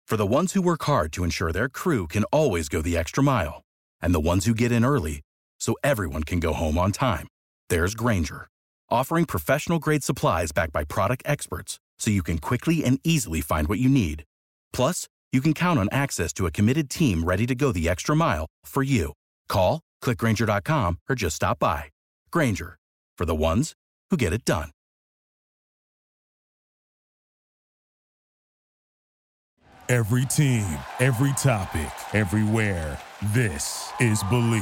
For the ones who work hard to ensure their crew can always go the extra mile, and the ones who get in early so everyone can go home on time, there's Grainger, offering professional-grade supplies backed by product experts so you can quickly and easily find what you need. Plus, you can count on access to a committed team ready to go the extra mile for you. Call, click Grainger.com, or just stop by. Grainger, for the ones who get it done. Every team, every topic, everywhere. This is Believe.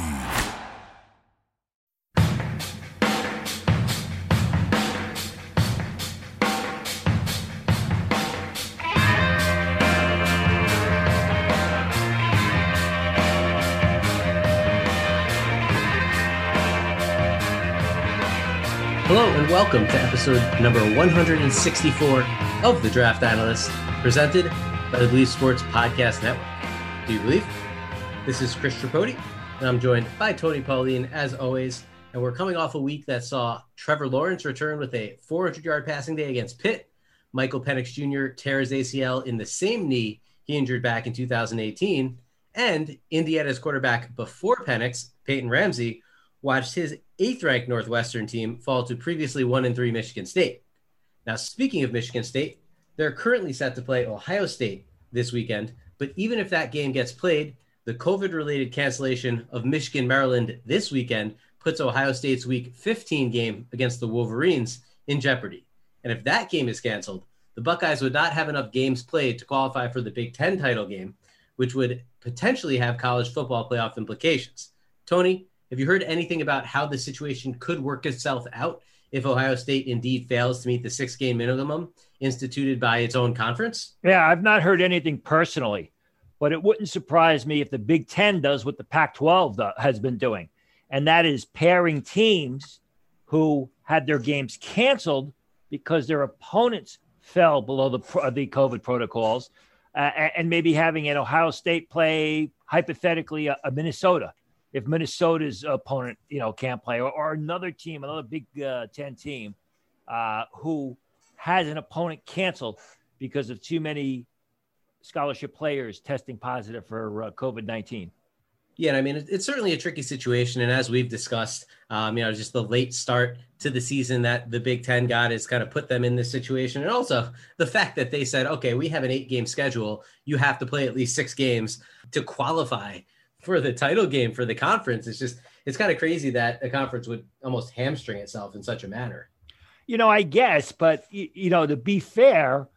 Hello and welcome to episode number 164 of The Draft Analyst, presented by the Believe Sports Podcast Network. Do you believe? This is Chris Tripodi, and I'm joined by Tony Pauline, as always. And we're coming off a week that saw Trevor Lawrence return with a 400-yard passing day against Pitt. Michael Penix Jr. tear his ACL in the same knee he injured back in 2018. And Indiana's quarterback before Penix, Peyton Ramsey, watched his 8th-ranked Northwestern team fall to previously 1-3 Michigan State. Now, speaking of Michigan State, they're currently set to play Ohio State this weekend, but even if that game gets played, the COVID-related cancellation of Michigan-Maryland this weekend puts Ohio State's Week 15 game against the Wolverines in jeopardy. And if that game is canceled, the Buckeyes would not have enough games played to qualify for the Big Ten title game, which would potentially have college football playoff implications. Tony, have you heard anything about how the situation could work itself out if Ohio State indeed fails to meet the 6-game minimum instituted by its own conference? Yeah, I've not heard anything personally, but it wouldn't surprise me if the Big Ten does what the Pac-12 has been doing, and that is pairing teams who had their games canceled because their opponents fell below the COVID protocols, and maybe having an Ohio State play, hypothetically, a Minnesota. If Minnesota's opponent, can't play, or another team, another Big Ten team who has an opponent canceled because of too many scholarship players testing positive for COVID-19. Yeah, and I mean, it's certainly a tricky situation. And as we've discussed, just the late start to the season that the Big Ten got has kind of put them in this situation. And also the fact that they said, okay, we have an 8-game schedule. You have to play at least 6 games to qualify for the title game for the conference. It's kind of crazy that a conference would almost hamstring itself in such a manner. I guess, but to be fair,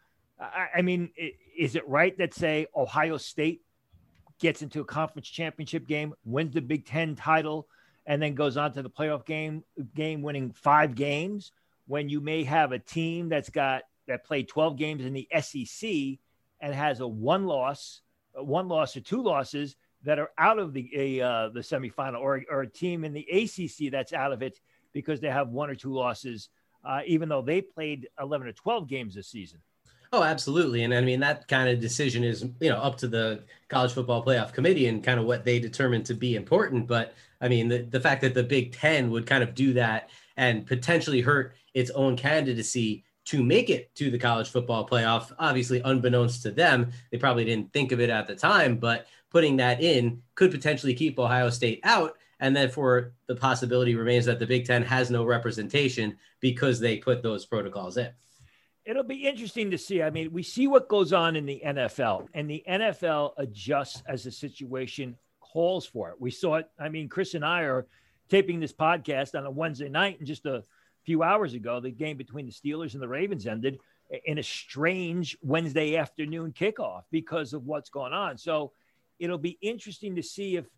I mean, is it right that, say, Ohio State gets into a conference championship game, wins the Big Ten title, and then goes on to the playoff game winning 5 games, when you may have a team that played 12 games in the SEC and has a one loss or 2 losses that are out of the semifinal, or a team in the ACC that's out of it because they have 1 or 2 losses, even though they played 11 or 12 games this season. Oh, absolutely. And I mean, that kind of decision is, up to the College Football Playoff Committee and kind of what they determine to be important. But I mean, the fact that the Big Ten would kind of do that and potentially hurt its own candidacy to make it to the College Football Playoff, obviously unbeknownst to them, they probably didn't think of it at the time, but putting that in could potentially keep Ohio State out. And therefore, the possibility remains that the Big Ten has no representation because they put those protocols in. It'll be interesting to see. I mean, we see what goes on in the NFL, and the NFL adjusts as the situation calls for it. We saw it. I mean, Chris and I are taping this podcast on a Wednesday night, and just a few hours ago, the game between the Steelers and the Ravens ended in a strange Wednesday afternoon kickoff because of what's going on. So it'll be interesting to see if,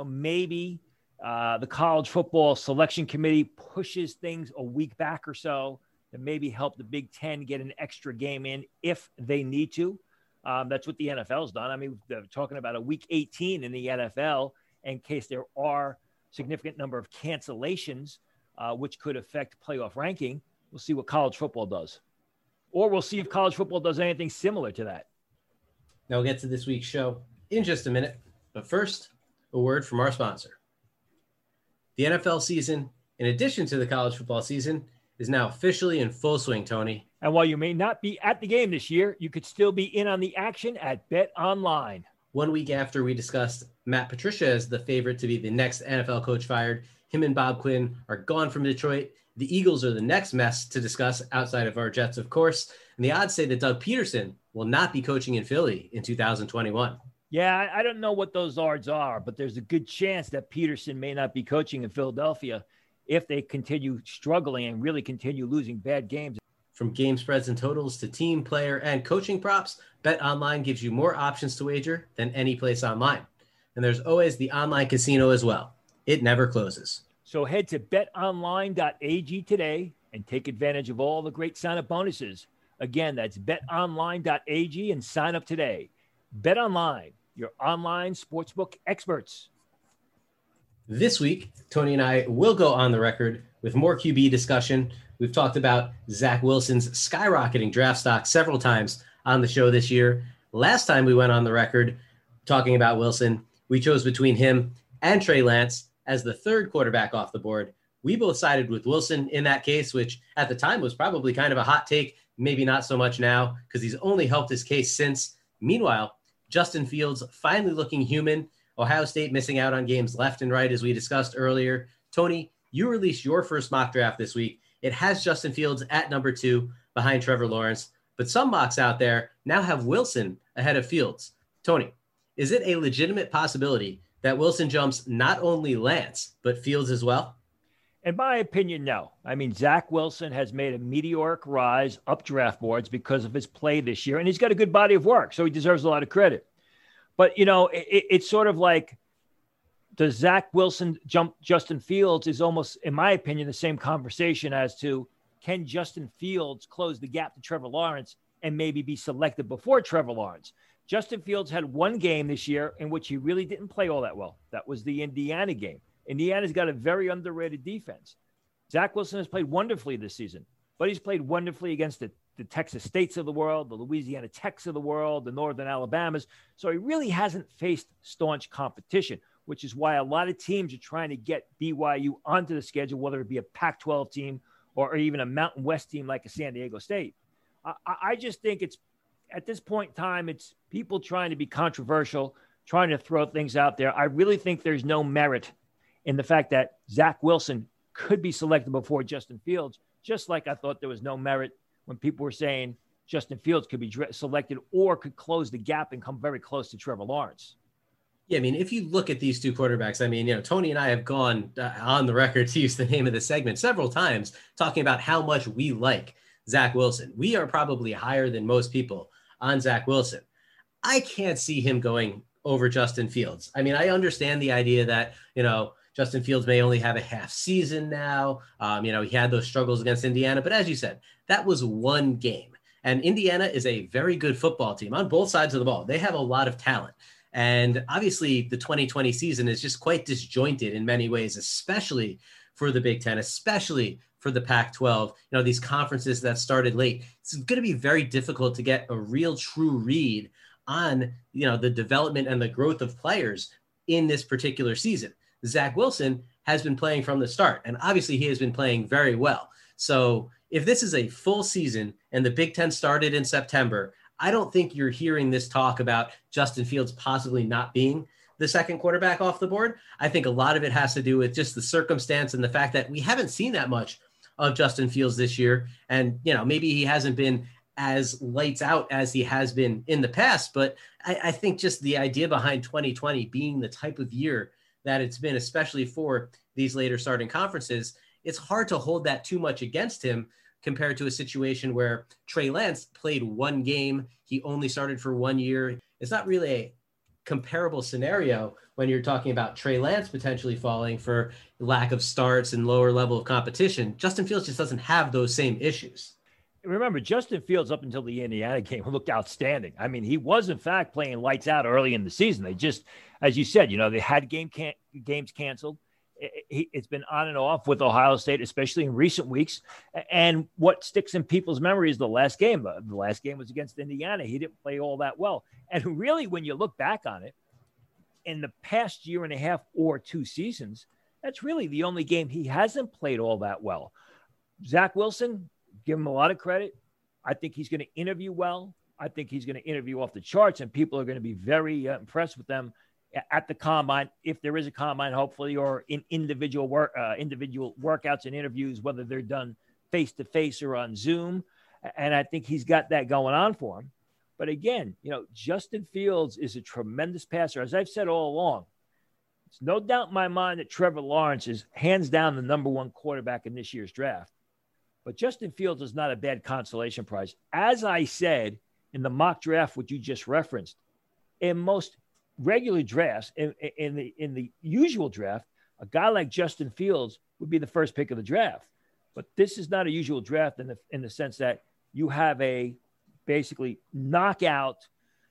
maybe the College Football Selection Committee pushes things a week back or so to maybe help the Big Ten get an extra game in if they need to. That's what the NFL's done. I mean, they're talking about a week 18 in the NFL in case there are significant number of cancellations, which could affect playoff ranking. We'll see what college football does. Or we'll see if college football does anything similar to that. Now we'll get to this week's show in just a minute. But first, a word from our sponsor. The NFL season, in addition to the college football season, is now officially in full swing, Tony. And while you may not be at the game this year, you could still be in on the action at Bet Online. 1 week after we discussed Matt Patricia as the favorite to be the next NFL coach fired, him and Bob Quinn are gone from Detroit. The Eagles are the next mess to discuss outside of our Jets, of course. And the odds say that Doug Peterson will not be coaching in Philly in 2021. Yeah, I don't know what those odds are, but there's a good chance that Peterson may not be coaching in Philadelphia if they continue struggling and really continue losing bad games. From game spreads and totals to team, player, and coaching props, Bet Online gives you more options to wager than any place online. And there's always the online casino as well. It never closes. So head to betonline.ag today and take advantage of all the great sign-up bonuses. Again, that's betonline.ag and sign up today. Bet Online, your online sportsbook experts. This week, Tony and I will go on the record with more QB discussion. We've talked about Zach Wilson's skyrocketing draft stock several times on the show this year. Last time we went on the record talking about Wilson, we chose between him and Trey Lance as the third quarterback off the board. We both sided with Wilson in that case, which at the time was probably kind of a hot take, maybe not so much now because he's only helped his case since. Meanwhile, Justin Fields finally looking human. Ohio State missing out on games left and right, as we discussed earlier. Tony, you released your first mock draft this week. It has Justin Fields at number 2 behind Trevor Lawrence, but some mocks out there now have Wilson ahead of Fields. Tony, is it a legitimate possibility that Wilson jumps not only Lance, but Fields as well? In my opinion, no. I mean, Zach Wilson has made a meteoric rise up draft boards because of his play this year, and he's got a good body of work, so he deserves a lot of credit. But, you know, it's sort of like, does Zach Wilson jump Justin Fields is almost, in my opinion, the same conversation as to, can Justin Fields close the gap to Trevor Lawrence and maybe be selected before Trevor Lawrence? Justin Fields had one game this year in which he really didn't play all that well. That was the Indiana game. Indiana's got a very underrated defense. Zach Wilson has played wonderfully this season, but he's played wonderfully against the Texas States of the world, the Louisiana Techs of the world, the Northern Alabamas. So he really hasn't faced staunch competition, which is why a lot of teams are trying to get BYU onto the schedule, whether it be a Pac-12 team or even a Mountain West team like a San Diego State. I just think it's, at this point in time, it's people trying to be controversial, trying to throw things out there. I really think there's no merit in the fact that Zach Wilson could be selected before Justin Fields, just like I thought there was no merit when people were saying Justin Fields could be selected or could close the gap and come very close to Trevor Lawrence. Yeah, I mean, if you look at these two quarterbacks, I mean, you know, Tony and I have gone on the record, to use the name of the segment, several times talking about how much we like Zach Wilson. We are probably higher than most people on Zach Wilson. I can't see him going over Justin Fields. I mean, I understand the idea that, you know, Justin Fields may only have a half season now. You know, he had those struggles against Indiana, but as you said, that was one game. And Indiana is a very good football team on both sides of the ball. They have a lot of talent. And obviously the 2020 season is just quite disjointed in many ways, especially for the Big Ten, especially for the Pac-12, you know, these conferences that started late. It's going to be very difficult to get a real true read on, you know, the development and the growth of players in this particular season. Zach Wilson has been playing from the start, and obviously he has been playing very well. So if this is a full season and the Big Ten started in September, I don't think you're hearing this talk about Justin Fields possibly not being the second quarterback off the board. I think a lot of it has to do with just the circumstance and the fact that we haven't seen that much of Justin Fields this year. And, you know, maybe he hasn't been as lights out as he has been in the past, but I think just the idea behind 2020 being the type of year that it's been, especially for these later starting conferences, it's hard to hold that too much against him compared to a situation where Trey Lance played one game. He only started for 1 year. It's not really a comparable scenario when you're talking about Trey Lance potentially falling for lack of starts and lower level of competition. Justin Fields just doesn't have those same issues. Remember, Justin Fields up until the Indiana game looked outstanding. I mean, he was in fact playing lights out early in the season. They just, as you said, you know, they had games canceled. It's been on and off with Ohio State, especially in recent weeks. And what sticks in people's memory is the last game. The last game was against Indiana. He didn't play all that well. And really, when you look back on it, in the past year and a half or 2 seasons, that's really the only game he hasn't played all that well. Zach Wilson, give him a lot of credit. I think he's going to interview well. I think he's going to interview off the charts, and people are going to be very impressed with them at the combine, if there is a combine, hopefully, or in individual workouts and interviews, whether they're done face-to-face or on Zoom. And I think he's got that going on for him. But again, Justin Fields is a tremendous passer. As I've said all along, it's no doubt in my mind that Trevor Lawrence is hands down the number one quarterback in this year's draft. But Justin Fields is not a bad consolation prize. As I said in the mock draft, which you just referenced, in most regular drafts, in the usual draft, a guy like Justin Fields would be the first pick of the draft. But this is not a usual draft in the sense that you have a basically knockout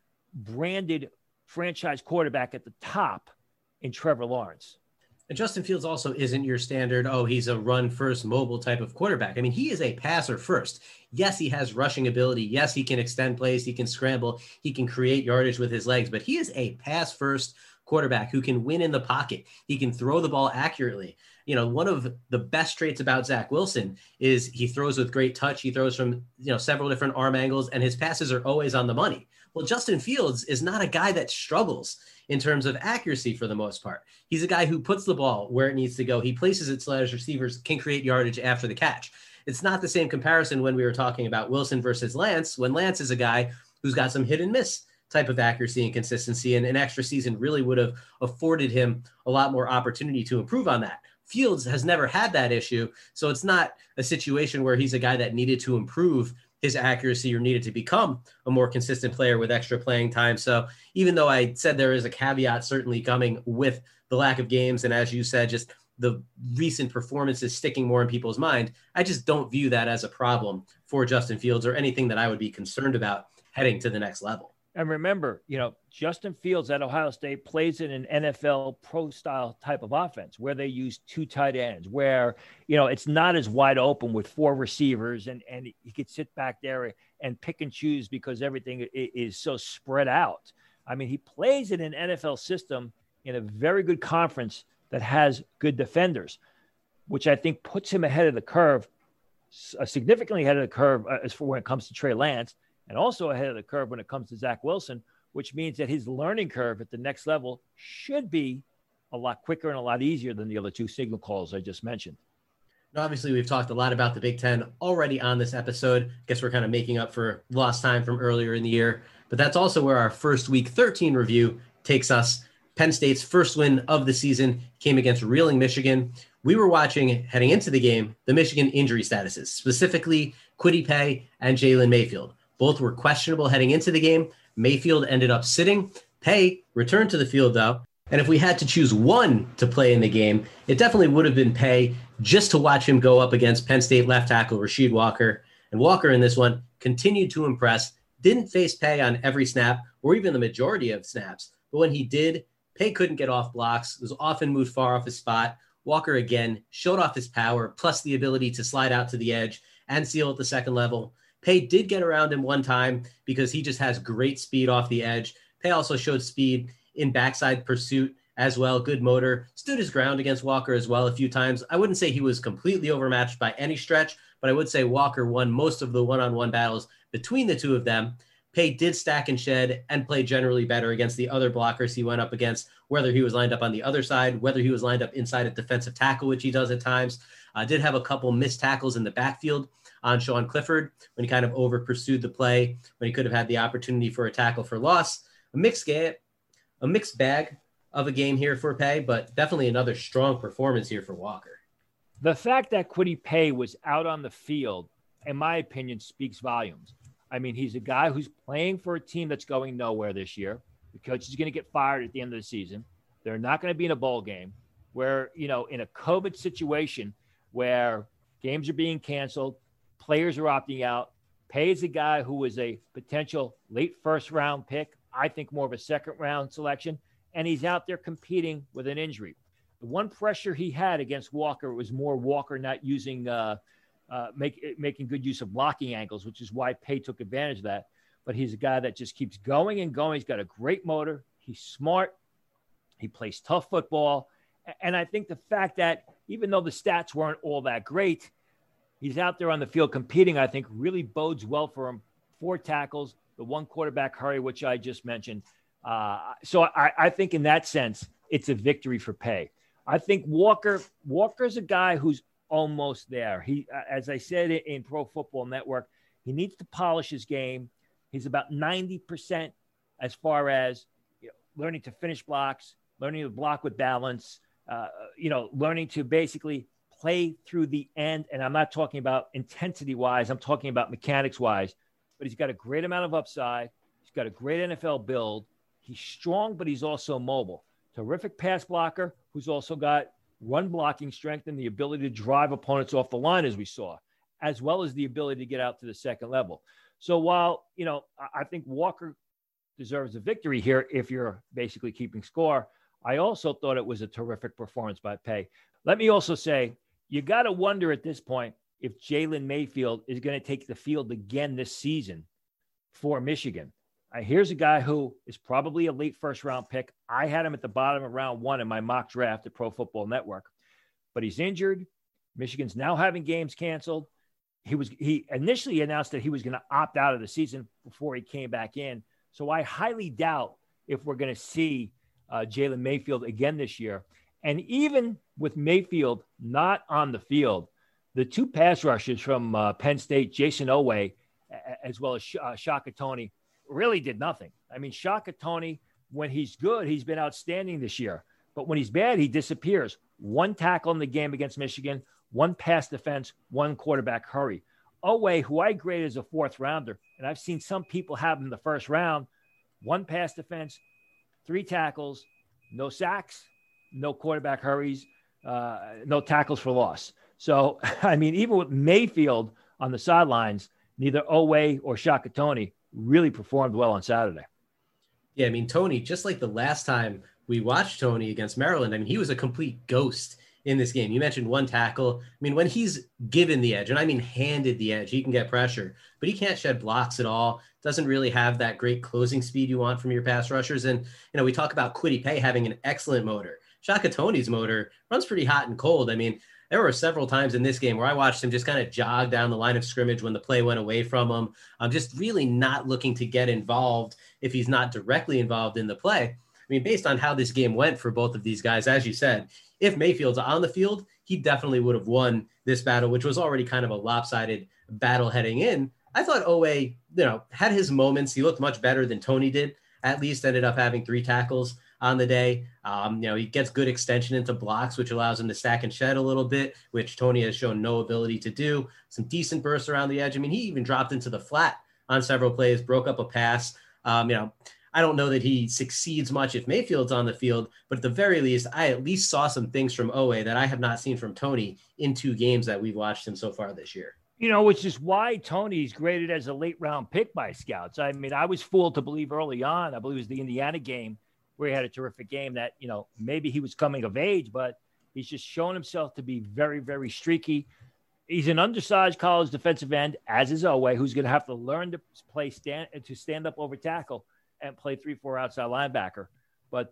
branded franchise quarterback at the top in Trevor Lawrence. And Justin Fields also isn't your standard, he's a run-first mobile type of quarterback. I mean, he is a passer first. Yes, he has rushing ability. Yes, he can extend plays. He can scramble. He can create yardage with his legs. But he is a pass-first quarterback who can win in the pocket. He can throw the ball accurately. One of the best traits about Zach Wilson is he throws with great touch. He throws from, several different arm angles, and his passes are always on the money. Well, Justin Fields is not a guy that struggles in terms of accuracy for the most part. He's a guy who puts the ball where it needs to go. He places it so that his receivers can create yardage after the catch. It's not the same comparison when we were talking about Wilson versus Lance, when Lance is a guy who's got some hit and miss type of accuracy and consistency, and an extra season really would have afforded him a lot more opportunity to improve on that. Fields has never had that issue, so it's not a situation where he's a guy that needed to improve his accuracy or needed to become a more consistent player with extra playing time. So even though I said there is a caveat certainly coming with the lack of games, and as you said, just the recent performances sticking more in people's mind, I just don't view that as a problem for Justin Fields or anything that I would be concerned about heading to the next level. And remember, Justin Fields at Ohio State plays in an NFL pro style type of offense where they use two tight ends, where, it's not as wide open with four receivers and he could sit back there and pick and choose because everything is so spread out. I mean, he plays in an NFL system in a very good conference that has good defenders, which I think puts him ahead of the curve, significantly ahead of the curve as for when it comes to Trey Lance, and also ahead of the curve when it comes to Zach Wilson, which means that his learning curve at the next level should be a lot quicker and a lot easier than the other two signal calls I just mentioned. Now, obviously, we've talked a lot about the Big Ten already on this episode. I guess we're kind of making up for lost time from earlier in the year, but that's also where our first Week 13 review takes us. Penn State's first win of the season came against reeling Michigan. We were watching, heading into the game, the Michigan injury statuses, specifically Kwity Paye and Jalen Mayfield. Both were questionable heading into the game. Mayfield ended up sitting. Paye returned to the field, though. And if we had to choose one to play in the game, it definitely would have been Paye, just to watch him go up against Penn State left tackle Rasheed Walker. And Walker in this one continued to impress, didn't face Paye on every snap or even the majority of snaps. But when he did, Paye couldn't get off blocks, was often moved far off his spot. Walker again showed off his power, plus the ability to slide out to the edge and seal at the second level. Paye did get around him one time because he just has great speed off the edge. Paye also showed speed in backside pursuit as well. Good motor, stood his ground against Walker as well a few times. I wouldn't say he was completely overmatched by any stretch, but I would say Walker won most of the one-on-one battles between the two of them. Paye did stack and shed and play generally better against the other blockers he went up against, whether he was lined up on the other side, whether he was lined up inside at defensive tackle, which he does at times. Did have a couple missed tackles in the backfield on Sean Clifford when he kind of over pursued the play, when he could have had the opportunity for a tackle for loss. A mixed bag of a game here for Paye, but definitely another strong performance here for Walker. The fact that Kwity Paye was out on the field, in my opinion, speaks volumes. I mean, he's a guy who's playing for a team that's going nowhere this year. The coach is going to get fired at the end of the season. They're not going to be in a bowl game where, in a COVID situation where games are being canceled, players are opting out. Paye is a guy who is a potential late first round pick, I think more of a second round selection, and he's out there competing with an injury. The one pressure he had against Walker was more Walker not using making good use of blocking angles, which is why Paye took advantage of that. But he's a guy that just keeps going and going. He's got a great motor. He's smart. He plays tough football. And I think the fact that even though the stats weren't all that great, he's out there on the field competing, I think really bodes well for him. 4 tackles, the 1 quarterback hurry, which I just mentioned. So I think in that sense, it's a victory for Paye. I think Walker's a guy who's almost there. He, as I said in Pro Football Network, he needs to polish his game. He's about 90% as far as learning to finish blocks, learning to block with balance, learning to basically play through the end. And I'm not talking about intensity-wise. I'm talking about mechanics-wise. But he's got a great amount of upside. He's got a great NFL build. He's strong, but he's also mobile. Terrific pass blocker who's also got run blocking strength and the ability to drive opponents off the line, as we saw, as well as the ability to get out to the second level. So while, I think Walker deserves a victory here if you're basically keeping score, I also thought it was a terrific performance by Paye. Let me also say, you got to wonder at this point if Jalen Mayfield is going to take the field again this season for Michigan. Here's a guy who is probably a late first-round pick. I had him at the bottom of round 1 in my mock draft at Pro Football Network. But he's injured. Michigan's now having games canceled. He initially announced that he was going to opt out of the season before he came back in. So I highly doubt if we're going to see Jalen Mayfield again this year. And even with Mayfield not on the field, the 2 pass rushers from Penn State, Jason Owe, as well as Shaka Toney, really did nothing. I mean, Shaka Toney, when he's good, he's been outstanding this year. But when he's bad, he disappears. 1 tackle in the game against Michigan, 1 pass defense, 1 quarterback hurry. Owe, who I graded as a 4th rounder, and I've seen some people have him in the 1st round, 1 pass defense, 3 tackles, no sacks, no quarterback hurries, no tackles for loss. So, I mean, even with Mayfield on the sidelines, neither Owe or Shaka Toney really performed well on Saturday. Yeah, I mean, Toney, just like the last time we watched Toney against Maryland, I mean, he was a complete ghost in this game. You mentioned 1 tackle. I mean, when he's given the edge, and I mean handed the edge, he can get pressure, but he can't shed blocks at all. Doesn't really have that great closing speed you want from your pass rushers. And, we talk about Kwity Paye having an excellent motor. Shaka Toney's motor runs pretty hot and cold. I mean, there were several times in this game where I watched him just kind of jog down the line of scrimmage when the play went away from him. I'm just really not looking to get involved if he's not directly involved in the play. I mean, based on how this game went for both of these guys, as you said, if Mayfield's on the field, he definitely would have won this battle, which was already kind of a lopsided battle heading in. I thought Owe, had his moments. He looked much better than Toney did. At least ended up having 3 tackles on the day. He gets good extension into blocks, which allows him to stack and shed a little bit, which Toney has shown no ability to do. Some decent bursts around the edge. I mean, he even dropped into the flat on several plays, broke up a pass. I don't know that he succeeds much if Mayfield's on the field, but at the very least, I at least saw some things from Owe that I have not seen from Toney in 2 games that we've watched him so far this year. Which is why Toney's graded as a late round pick by scouts. I mean, I was fooled to believe early on, I believe it was the Indiana game where he had a terrific game, that, maybe he was coming of age, but he's just shown himself to be very, very streaky. He's an undersized college defensive end, as is Owe, who's going to have to learn to stand up over tackle and play 3-4 outside linebacker. But,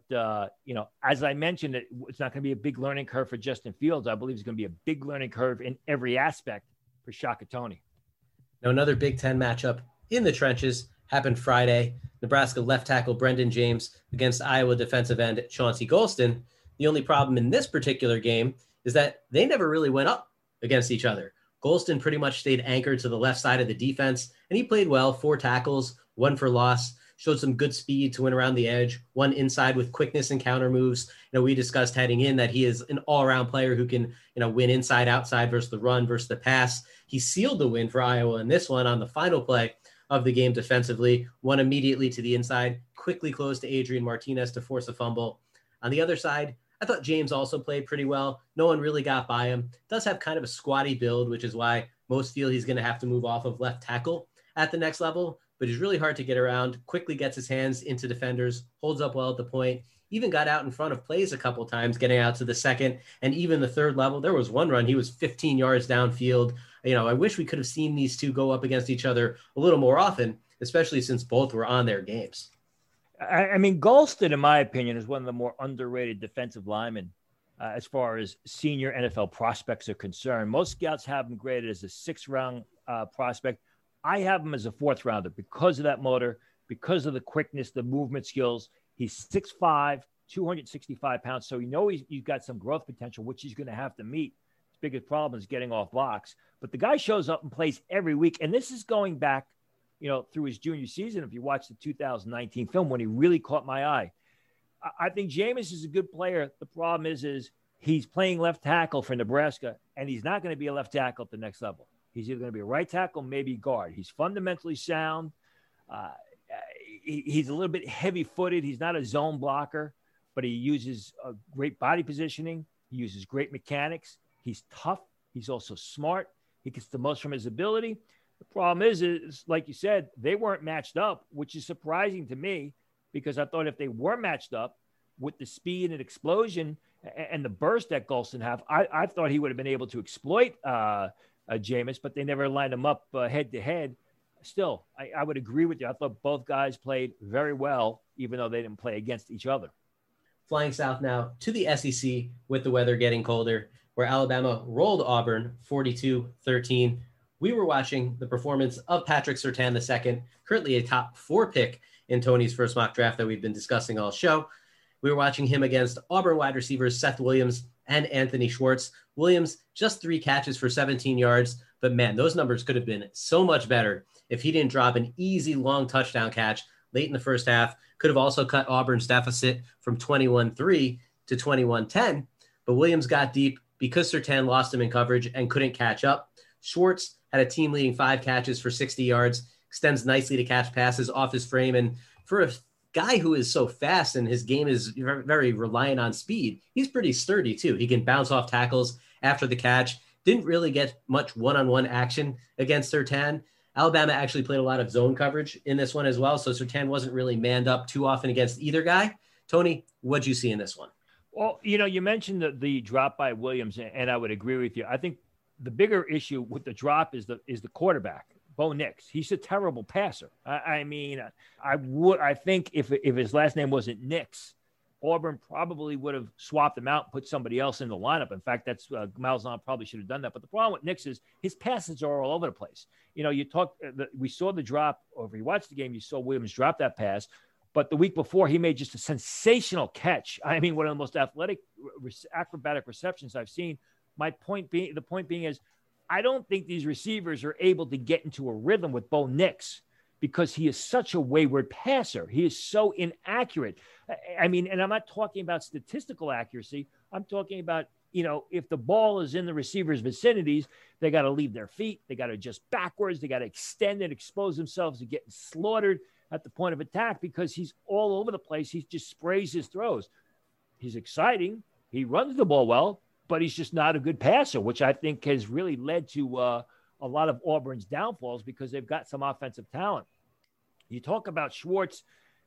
as I mentioned, it's not going to be a big learning curve for Justin Fields. I believe it's going to be a big learning curve in every aspect for Shaka Toney. Now, another Big Ten matchup in the trenches happened Friday. Nebraska left tackle Brendan James against Iowa defensive end Chauncey Golston. The only problem in this particular game is that they never really went up against each other. Golston pretty much stayed anchored to the left side of the defense, and he played well, 4 tackles, 1 for loss, showed some good speed to win around the edge, 1 inside with quickness and counter moves. We discussed heading in that he is an all-around player who can, win inside, outside versus the run versus the pass. He sealed the win for Iowa in this one on the final play of the game defensively, won immediately to the inside, quickly closed to Adrian Martinez to force a fumble. On the other side, I thought James also played pretty well. No one really got by him. Does have kind of a squatty build, which is why most feel he's going to have to move off of left tackle at the next level, but he's really hard to get around, quickly gets his hands into defenders, holds up well at the point, even got out in front of plays a couple times, getting out to the second and even the third level. There was one run, he was 15 yards downfield. I wish we could have seen these two go up against each other a little more often, especially since both were on their games. I mean, Golston, in my opinion, is one of the more underrated defensive linemen as far as senior NFL prospects are concerned. Most scouts have him graded as a 6th-round prospect. I have him as a 4th-rounder because of that motor, because of the quickness, the movement skills. He's 6'5", 265 pounds, so he's got some growth potential, which he's going to have to meet. His biggest problem is getting off blocks. But the guy shows up and plays every week, and this is going back, through his junior season. If you watch the 2019 film, when he really caught my eye, I think Jameis is a good player. The problem is he's playing left tackle for Nebraska, and he's not going to be a left tackle at the next level. He's either going to be a right tackle, maybe guard. He's fundamentally sound. He's a little bit heavy-footed. He's not a zone blocker, but he uses great body positioning. He uses great mechanics. He's tough. He's also smart. He gets the most from his ability. The problem is, like you said, they weren't matched up, which is surprising to me because I thought if they were matched up with the speed and explosion and the burst that Golston have, I thought he would have been able to exploit Jameis, but they never lined him up head-to-head. Still, I would agree with you. I thought both guys played very well, even though they didn't play against each other. Flying south now to the SEC with the weather getting colder, where Alabama rolled Auburn 42-13. We were watching the performance of Patrick Surtain II, currently a top 4 pick in Tony's first mock draft that we've been discussing all show. We were watching him against Auburn wide receivers Seth Williams and Anthony Schwartz. Williams, just 3 catches for 17 yards, but man, those numbers could have been so much better if he didn't drop an easy long touchdown catch late in the first half. Could have also cut Auburn's deficit from 21-3 to 21-10, but Williams got deep because Surtain lost him in coverage and couldn't catch up. Schwartz had a team-leading 5 catches for 60 yards, extends nicely to catch passes off his frame, and for a guy who is so fast and his game is very reliant on speed, he's pretty sturdy too. He can bounce off tackles after the catch. Didn't really get much one-on-one action against Surtain. Alabama actually played a lot of zone coverage in this one as well, so Surtain wasn't really manned up too often against either guy. Tony, what'd you see in this one? Well, you mentioned the drop by Williams, and I would agree with you. I think the bigger issue with the drop is the quarterback, Bo Nix. He's a terrible passer. I think if his last name wasn't Nix, Auburn probably would have swapped him out and put somebody else in the lineup. In fact, that's Malzahn probably should have done that. But the problem with Nix is his passes are all over the place. We saw the drop, or if you watched the game, you saw Williams drop that pass. But the week before, he made just a sensational catch. I mean, one of the most acrobatic receptions I've seen. The point being is, I don't think these receivers are able to get into a rhythm with Bo Nix because he is such a wayward passer. He is so inaccurate. I mean, and I'm not talking about statistical accuracy. I'm talking about, if the ball is in the receiver's vicinities, they got to leave their feet. They got to adjust backwards. They got to extend and expose themselves to getting slaughtered at the point of attack because he's all over the place. He just sprays his throws. He's exciting. He runs the ball well, but he's just not a good passer, which I think has really led to a lot of Auburn's downfalls because they've got some offensive talent. You talk about Schwartz.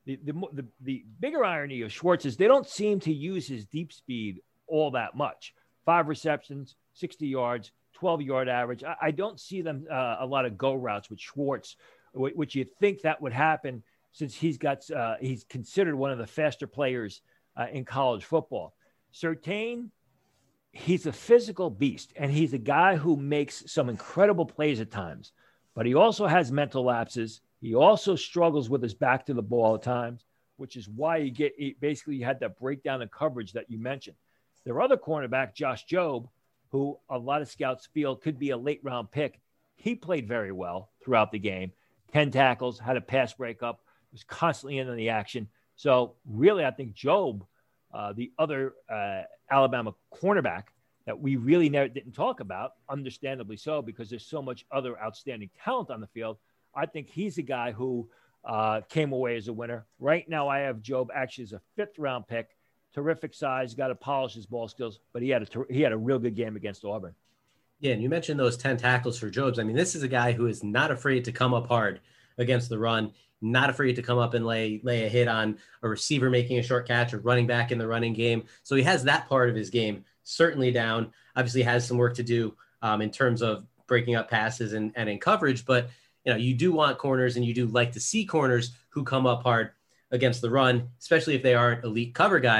The bigger irony of Schwartz is they don't seem to use his deep speed all that much. 5 receptions, 60 yards, 12-yard average. I don't see them a lot of go routes with Schwartz, which you'd think that would happen since he's considered one of the faster players in college football. Surtain, he's a physical beast, and he's a guy who makes some incredible plays at times, but he also has mental lapses. He also struggles with his back to the ball at times, which is why you had that breakdown in coverage that you mentioned. Their other cornerback, Josh Jobe, who a lot of scouts feel could be a late-round pick, he played very well throughout the game. 10 tackles, had a pass breakup, was constantly in on the action. So really, I think Jobe, the other Alabama cornerback that we really didn't talk about, understandably so, because there's so much other outstanding talent on the field. I think he's a guy who came away as a winner. Right now, I have Jobe actually as a 5th-round pick. Terrific size, got to polish his ball skills, but he had a real good game against Auburn. Yeah, and you mentioned those 10 tackles for Jobes. I mean, this is a guy who is not afraid to come up hard against the run, not afraid to come up and lay a hit on a receiver making a short catch or running back in the running game. So he has that part of his game certainly down. Obviously has some work to do in terms of breaking up passes and in coverage, but you do want corners and you do like to see corners who come up hard against the run, especially if they aren't elite cover guys.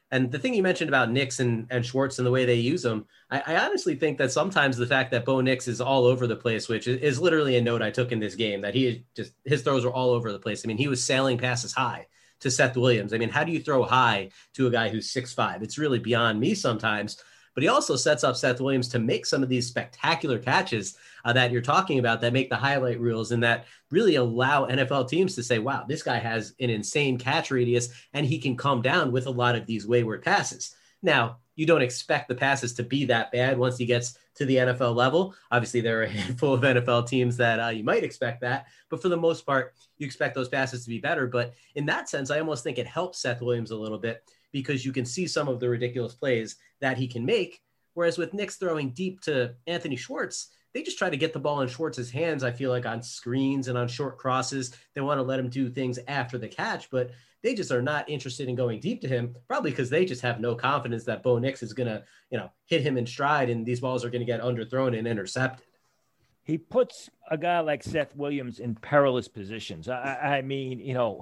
And the thing you mentioned about Nix and Schwartz and the way they use them, I honestly think that sometimes the fact that Bo Nix is all over the place, which is literally a note I took in this game, that his throws were all over the place. I mean, he was sailing passes high to Seth Williams. I mean, how do you throw high to a guy who's 6'5"? It's really beyond me sometimes. But he also sets up Seth Williams to make some of these spectacular catches that you're talking about that make the highlight reels and that really allow NFL teams to say, wow, this guy has an insane catch radius and he can come down with a lot of these wayward passes. Now, you don't expect the passes to be that bad once he gets to the NFL level. Obviously, there are a handful of NFL teams that you might expect that. But for the most part, you expect those passes to be better. But in that sense, I almost think it helps Seth Williams a little bit because you can see some of the ridiculous plays that he can make. Whereas with Nix throwing deep to Anthony Schwartz, they just try to get the ball in Schwartz's hands, I feel like, on screens and on short crosses. They want to let him do things after the catch, but they just are not interested in going deep to him, probably because they just have no confidence that Bo Nix is going to, hit him in stride and these balls are going to get underthrown and intercepted. He puts a guy like Seth Williams in perilous positions. I mean,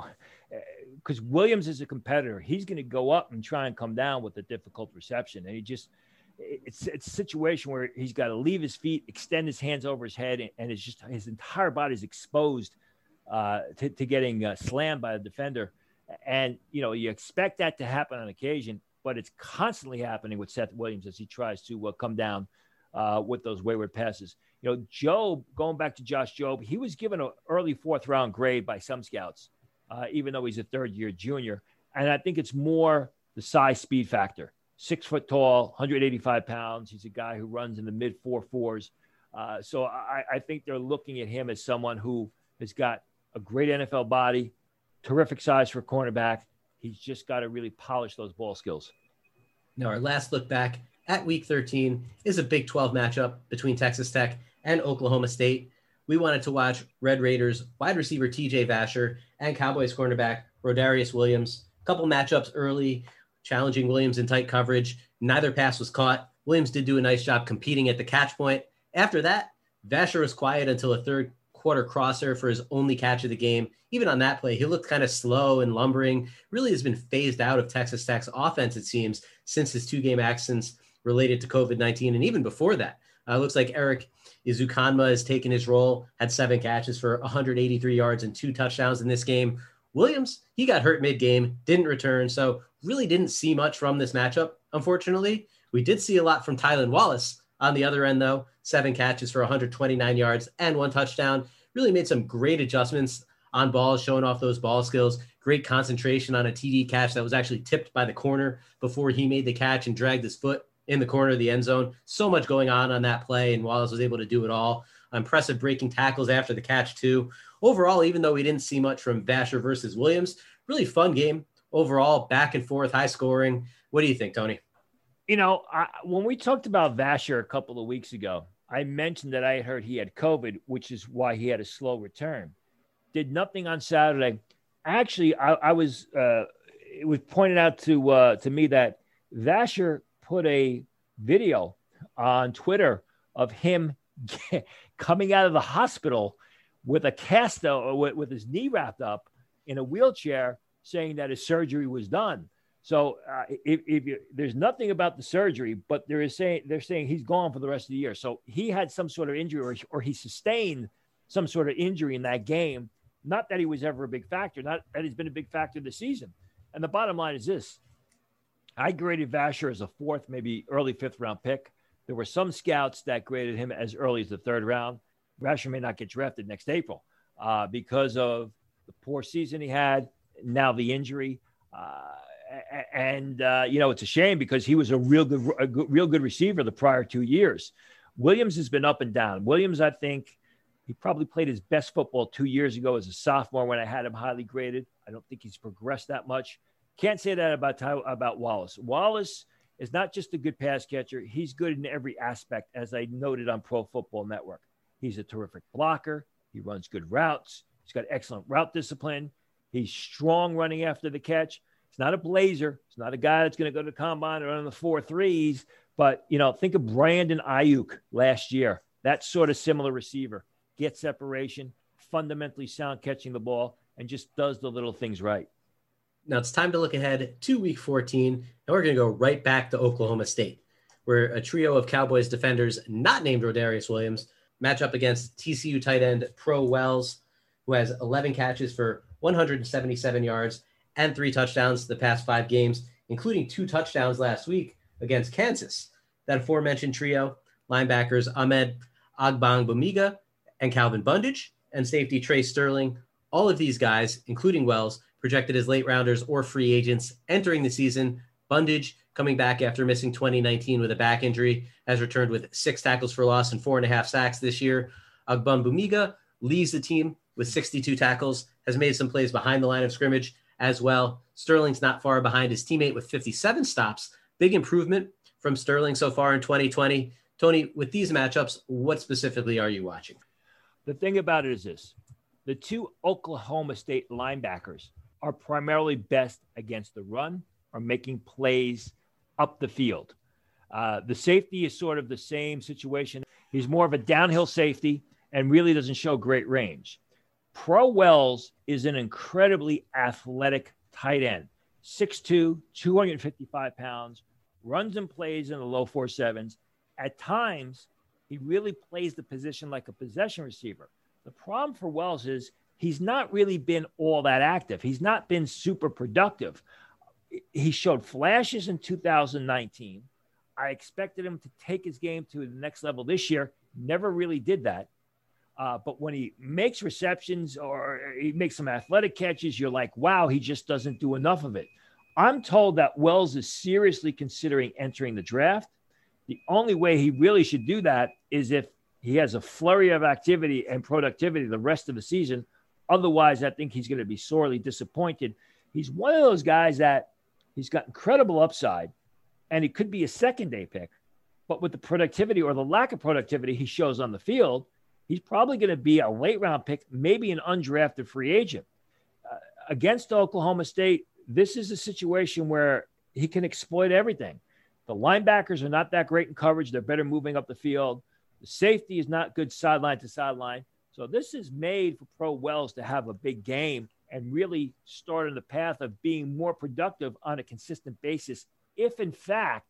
because Williams is a competitor, he's going to go up and try and come down with a difficult reception. And it's a situation where he's got to leave his feet, extend his hands over his head, and it's just his entire body is exposed to getting slammed by a defender. And, you expect that to happen on occasion, but it's constantly happening with Seth Williams as he tries to come down with those wayward passes. Jobe, going back to Josh Jobe, he was given an early 4th round grade by some scouts, even though he's a 3rd-year junior. And I think it's more the size speed factor. 6 foot tall, 185 pounds. He's a guy who runs in the mid 4.4s. So I think they're looking at him as someone who has got a great NFL body, terrific size for a cornerback. He's just got to really polish those ball skills. Now, our last look back at Week 13 is a Big 12 matchup between Texas Tech and Oklahoma State. We wanted to watch Red Raiders wide receiver TJ Vasher and Cowboys cornerback Rodarius Williams. A couple matchups early, challenging Williams in tight coverage. Neither pass was caught. Williams did do a nice job competing at the catch point. After that, Vasher was quiet until a 3rd quarter crosser for his only catch of the game. Even on that play, he looked kind of slow and lumbering. Really has been phased out of Texas Tech's offense, it seems, since his 2-game absence related to COVID-19. And even before that, looks like Eric Izukanma has taken his role, had 7 catches for 183 yards and 2 touchdowns in this game. Williams, he got hurt mid-game, didn't return, so really didn't see much from this matchup, unfortunately. We did see a lot from Tylan Wallace on the other end, though. 7 catches for 129 yards and 1 touchdown. Really made some great adjustments on balls, showing off those ball skills. Great concentration on a TD catch that was actually tipped by the corner before he made the catch and dragged his foot in the corner of the end zone. So much going on that play, and Wallace was able to do it all. Impressive breaking tackles after the catch, too. Overall, even though we didn't see much from Vasher versus Williams, really fun game. Overall, back and forth, high scoring. What do you think, Tony? When we talked about Vasher a couple of weeks ago, I mentioned that I heard he had COVID, which is why he had a slow return. Did nothing on Saturday. Actually, it was pointed out to me that Vasher put a video on Twitter of him coming out of the hospital with a cast, with his knee wrapped up in a wheelchair, saying that his surgery was done. So there's nothing about the surgery, but they're saying he's gone for the rest of the year. So he had some sort of injury, or he sustained some sort of injury in that game. Not that he was ever a big factor, not that he's been a big factor this season. And the bottom line is this: I graded Vasher as a 4th, maybe early 5th round pick. There were some scouts that graded him as early as the 3rd round. Vasher may not get drafted next April because of the poor season he had, now the injury. It's a shame because he was a real good receiver the prior 2 years. Williams has been up and down. Williams, I think he probably played his best football 2 years ago as a sophomore when I had him highly graded. I don't think he's progressed that much. Can't say that about Wallace. Wallace is not just a good pass catcher. He's good in every aspect, as I noted on Pro Football Network. He's a terrific blocker. He runs good routes. He's got excellent route discipline. He's strong running after the catch. He's not a blazer. He's not a guy that's going to go to the combine and run the 4.3s. But, think of Brandon Ayuk last year. That sort of similar receiver. Gets separation, fundamentally sound catching the ball, and just does the little things right. Now it's time to look ahead to Week 14, and we're going to go right back to Oklahoma State, where a trio of Cowboys defenders not named Rodarius Williams match up against TCU tight end Pro Wells, who has 11 catches for 177 yards and 3 touchdowns the past 5 games, including 2 touchdowns last week against Kansas. That aforementioned trio, linebackers Ahmed Agbangbamiga and Calvin Bundage, and safety Trey Sterling, all of these guys, including Wells, projected as late rounders or free agents entering the season. Bundage, coming back after missing 2019 with a back injury, has returned with 6 tackles for loss and 4.5 sacks this year. Agbangbamiga leads the team with 62 tackles, has made some plays behind the line of scrimmage as well. Sterling's not far behind his teammate with 57 stops. Big improvement from Sterling so far in 2020. Tony, with these matchups, what specifically are you watching? The thing about it is this. The 2 Oklahoma State linebackers are primarily best against the run or making plays up the field. The safety is sort of the same situation. He's more of a downhill safety and really doesn't show great range. Pro Wells is an incredibly athletic tight end, 6'2", 255 pounds, runs and plays in the low 4.7s. At times, he really plays the position like a possession receiver. The problem for Wells is he's not really been all that active. He's not been super productive. He showed flashes in 2019. I expected him to take his game to the next level this year. Never really did that. But when he makes receptions or he makes some athletic catches, you're like, wow, he just doesn't do enough of it. I'm told that Wells is seriously considering entering the draft. The only way he really should do that is if he has a flurry of activity and productivity the rest of the season. Otherwise, I think he's going to be sorely disappointed. He's one of those guys that he's got incredible upside, and he could be a second-day pick. But with the productivity or the lack of productivity he shows on the field, he's probably going to be a late-round pick, maybe an undrafted free agent. Against Oklahoma State, this is a situation where he can exploit everything. The linebackers are not that great in coverage. They're better moving up the field. The safety is not good sideline to sideline. So this is made for Pro Wells to have a big game and really start on the path of being more productive on a consistent basis if, in fact,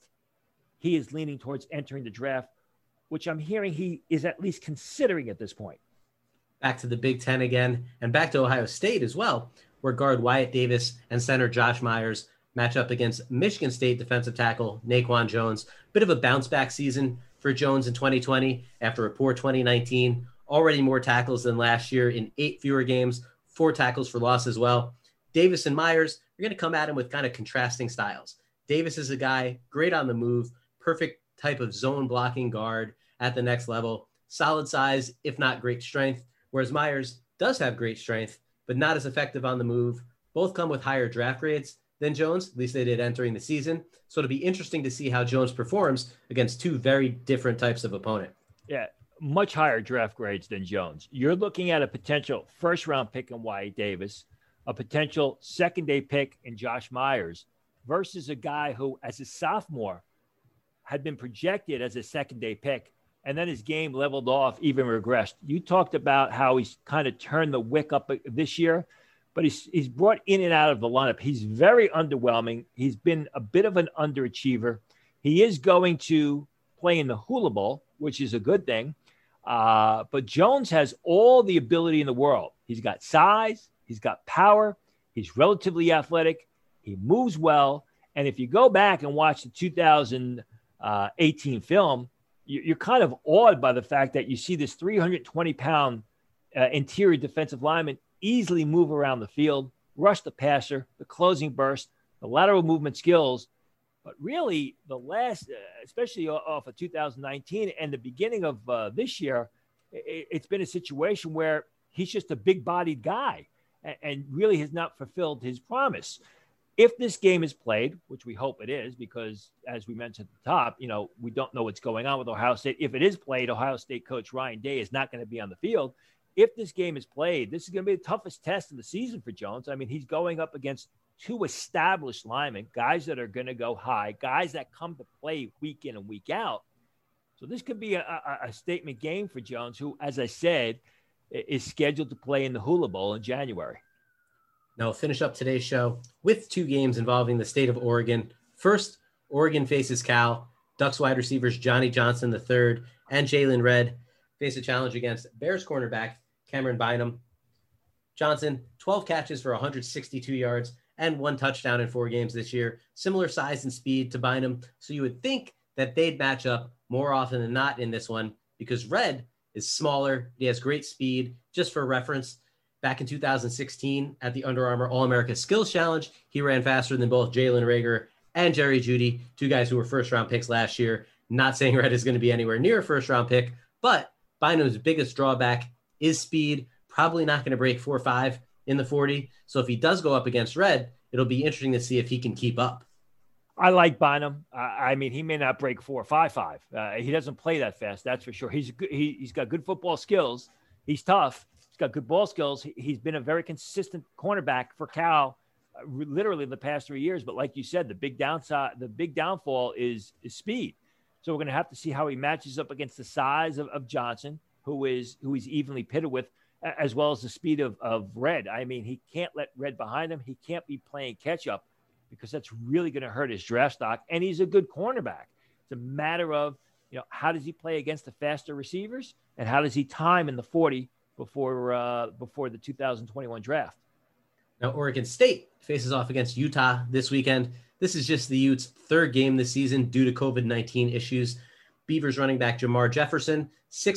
he is leaning towards entering the draft, which I'm hearing he is at least considering at this point. Back to the Big Ten again, and back to Ohio State as well, where guard Wyatt Davis and center Josh Myers match up against Michigan State defensive tackle Naquan Jones. Bit of a bounce-back season for Jones in 2020 after a poor 2019. Already more tackles than last year in 8 fewer games, 4 tackles for loss as well. Davis and Myers are going to come at him with kind of contrasting styles. Davis is a guy great on the move, perfect type of zone blocking guard at the next level, solid size, if not great strength, whereas Myers does have great strength, but not as effective on the move. Both come with higher draft grades than Jones, at least they did entering the season. So it'll be interesting to see how Jones performs against 2 very different types of opponent. Yeah, much higher draft grades than Jones. You're looking at a potential first-round pick in Wyatt Davis, a potential second-day pick in Josh Myers, versus a guy who, as a sophomore, had been projected as a second-day pick, and then his game leveled off, even regressed. You talked about how he's kind of turned the wick up this year, but he's brought in and out of the lineup. He's very underwhelming. He's been a bit of an underachiever. He is going to play in the Hula Bowl, which is a good thing. But Jones has all the ability in the world. He's got size. He's got power. He's relatively athletic. He moves well. And if you go back and watch the 2018 film, you're kind of awed by the fact that you see this 320-pound interior defensive lineman easily move around the field, rush the passer, the closing burst, the lateral movement skills. But really, the last, especially off of 2019 and the beginning of this year, it's been a situation where he's just a big-bodied guy and really has not fulfilled his promise. If this game is played, which we hope it is, because as we mentioned at the top, we don't know what's going on with Ohio State. If it is played, Ohio State coach Ryan Day is not going to be on the field. If this game is played, this is going to be the toughest test of the season for Jones. I mean, he's going up against 2 established linemen, guys that are going to go high, guys that come to play week in and week out. So this could be a statement game for Jones, who, as I said, is scheduled to play in the Hula Bowl in January. Now we'll finish up today's show with two games involving the state of Oregon. First, Oregon faces Cal. Ducks wide receivers Johnny Johnson III and Jalen Redd face a challenge against Bears cornerback Cameron Bynum. Johnson, 12 catches for 162 yards and 1 touchdown in 4 games this year. Similar size and speed to Bynum, so you would think that they'd match up more often than not in this one because Redd is smaller. He has great speed. Just for reference, back in 2016 at the Under Armour All-America Skills Challenge, he ran faster than both Jalen Reagor and Jerry Jeudy, 2 guys who were first-round picks last year. Not saying Redd is going to be anywhere near a first-round pick, but Bynum's biggest drawback is speed. Probably not going to break 4.5 in the 40. So if he does go up against Redd, it'll be interesting to see if he can keep up. I like Bynum. I mean, he may not break 4.55. He doesn't play that fast, that's for sure. He's got good football skills. He's tough. He's got good ball skills. He's been a very consistent cornerback for Cal, literally the past 3 years. But like you said, the big downfall is speed. So we're going to have to see how he matches up against the size of Johnson, who he's evenly pitted with, as well as the speed of Redd. I mean, he can't let Redd behind him. He can't be playing catch up because that's really going to hurt his draft stock. And he's a good cornerback. It's a matter of, how does he play against the faster receivers and how does he time in the 40 before the 2021 draft? Now, Oregon State faces off against Utah this weekend. This is just the Utes' 3rd game this season due to COVID-19 issues. Beavers running back Jamar Jefferson,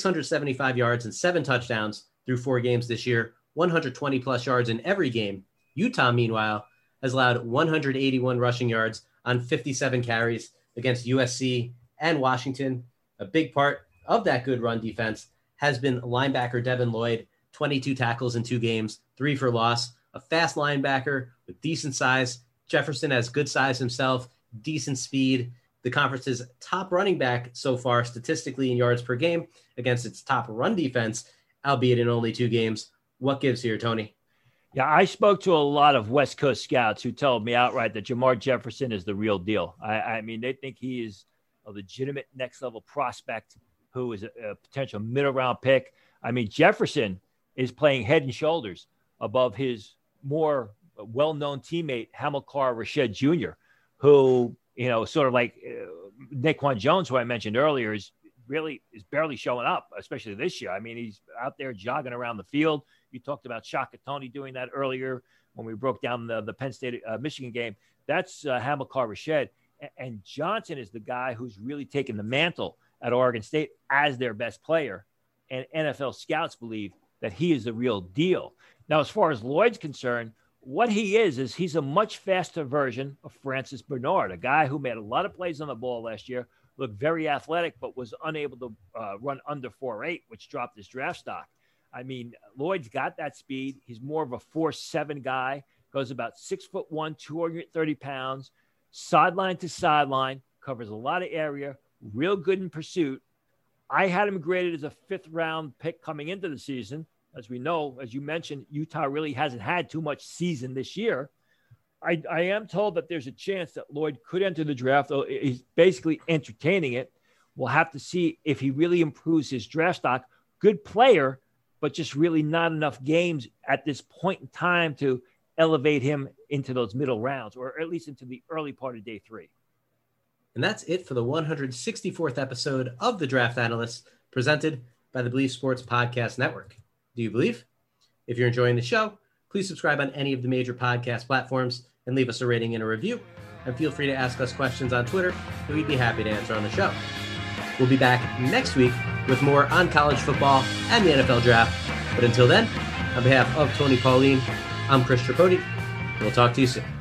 675 yards and 7 touchdowns through 4 games this year, 120 plus yards in every game. Utah, meanwhile, has allowed 181 rushing yards on 57 carries against USC and Washington. A big part of that good run defense has been linebacker Devin Lloyd, 22 tackles in 2 games, 3 for loss, a fast linebacker with decent size. Jefferson has good size himself, decent speed. The conference's top running back so far statistically in yards per game against its top run defense, albeit in only 2 games. What gives here, Tony? Yeah, I spoke to a lot of West Coast scouts who told me outright that Jamar Jefferson is the real deal. I mean, they think he is a legitimate next-level prospect who is a potential middle-round pick. I mean, Jefferson is playing head and shoulders above his more well-known teammate, Hamilcar Rashed Jr., who, sort of like Naquan Jones, who I mentioned earlier, is barely showing up, especially this year. I mean, he's out there jogging around the field. You talked about Shaka Toney doing that earlier when we broke down the Penn State Michigan game. That's Hamilcar Rashed. And Johnson is the guy who's really taken the mantle at Oregon State as their best player. And NFL scouts believe that he is the real deal. Now, as far as Lloyd's concerned, what he is he's a much faster version of Francis Bernard, a guy who made a lot of plays on the ball last year, looked very athletic, but was unable to run under 4.8, which dropped his draft stock. I mean, Lloyd's got that speed. He's more of a 4.7 guy, goes about 6'1", 230 pounds, sideline to sideline, covers a lot of area, real good in pursuit. I had him graded as a 5th-round pick coming into the season. As we know, as you mentioned, Utah really hasn't had too much season this year. I am told that there's a chance that Lloyd could enter the draft, though he's basically entertaining it. We'll have to see if he really improves his draft stock. Good player, but just really not enough games at this point in time to elevate him into those middle rounds, or at least into the early part of day 3. And that's it for the 164th episode of The Draft Analyst, presented by the Believe Sports Podcast Network. Do you believe? If you're enjoying the show, please subscribe on any of the major podcast platforms and leave us a rating and a review. And feel free to ask us questions on Twitter that we'd be happy to answer on the show. We'll be back next week with more on college football and the NFL draft. But until then, on behalf of Tony Pauline, I'm Chris Tripodi. We'll talk to you soon.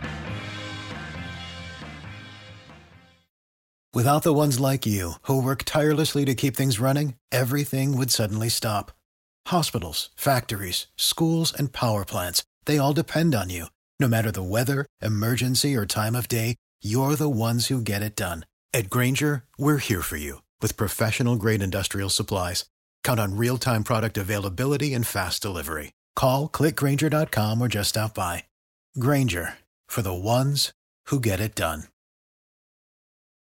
Without the ones like you, who work tirelessly to keep things running, everything would suddenly stop. Hospitals, factories, schools, and power plants, they all depend on you. No matter the weather, emergency, or time of day, you're the ones who get it done. At Grainger, we're here for you with professional-grade industrial supplies. Count on real-time product availability and fast delivery. Call, click Grainger.com, or just stop by. Grainger, for the ones who get it done.